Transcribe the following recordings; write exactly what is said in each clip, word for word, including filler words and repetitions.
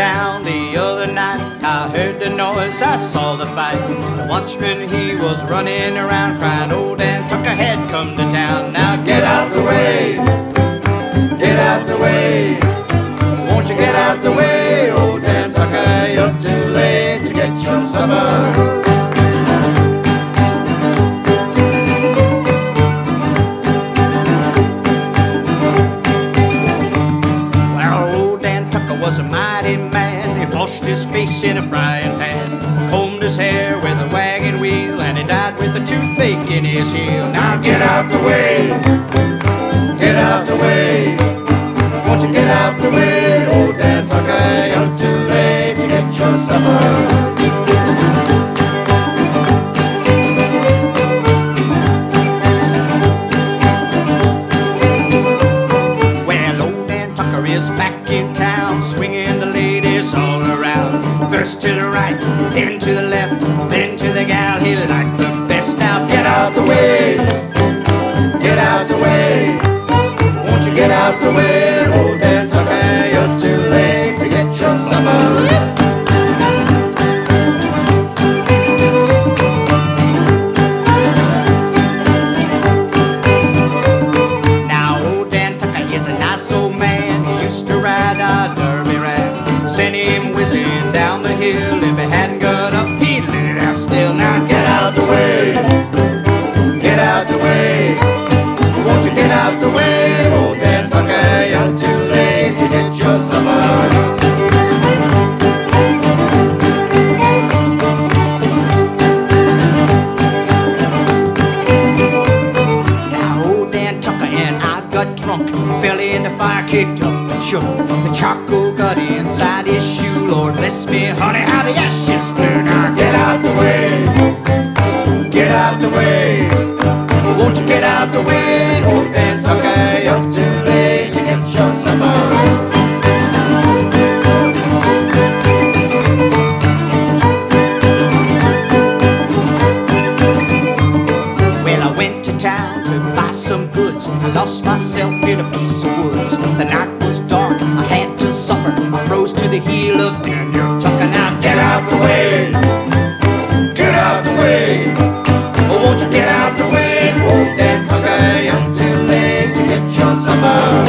town the other night. I heard the noise, I saw the fight. The watchman, he was running around crying, old Dan Tucker had come to town. Now get out the way, get out the way. Won't you get out the way, old Dan Tucker? You're too late to get your supper. Was a mighty man. He washed his face in a frying pan, combed his hair with a wagon wheel, and he died with a toothache in his heel. Now get out the way, get out the way. Won't you get out the way, old Dan Tucker? You're too late to get your supper. Swinging the ladies all around. First to the right, then to the left, then to the gal he liked the best. Now get out the way, get out the way. Won't you get out the way, old Dan Tucker? You're too late to get your supper. Sent him whizzing down the hill. If he hadn't got up, he'd lay there still. Now get out the way, get out the way. Won't you get out the way, old Dan Tucker? You're too late to get your supper. Fell in the fire, kicked up the choke. The charcoal got inside his shoe. Lord bless me, honey, how the ashes flew. Now get out the way, get out the way. Won't you get out the way, old Dan Tucker? You're too late to get your supper. Some goods. I lost myself in a piece of woods. The night was dark, I had to suffer. I rose to the heel of Daniel Tucker. Now get out the way, get out the way. Oh, won't you get out the way, old Dan Tucker? You're too late to get your supper.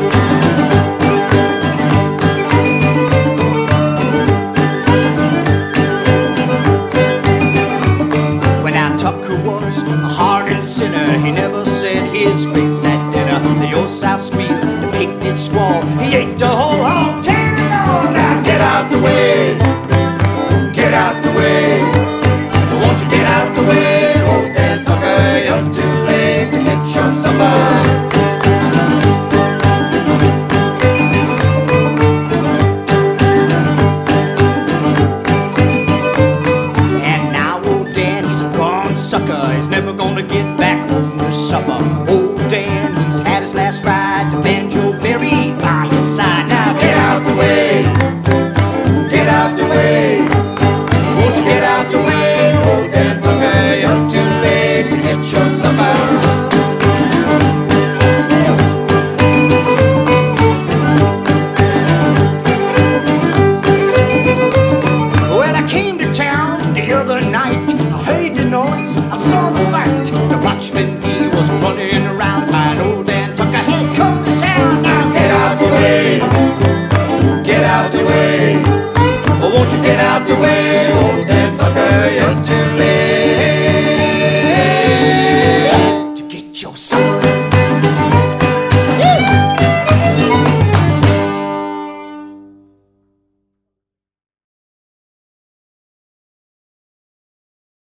Sinner, he never said his grace at dinner. The old South squealed, the pig did squall. He ate the whole hog, tear it all. Now get out the way, get out the way. Won't you get out the way, old Dan Tucker? You're too late to get your supper. Sucker, he's never gonna get back home to supper.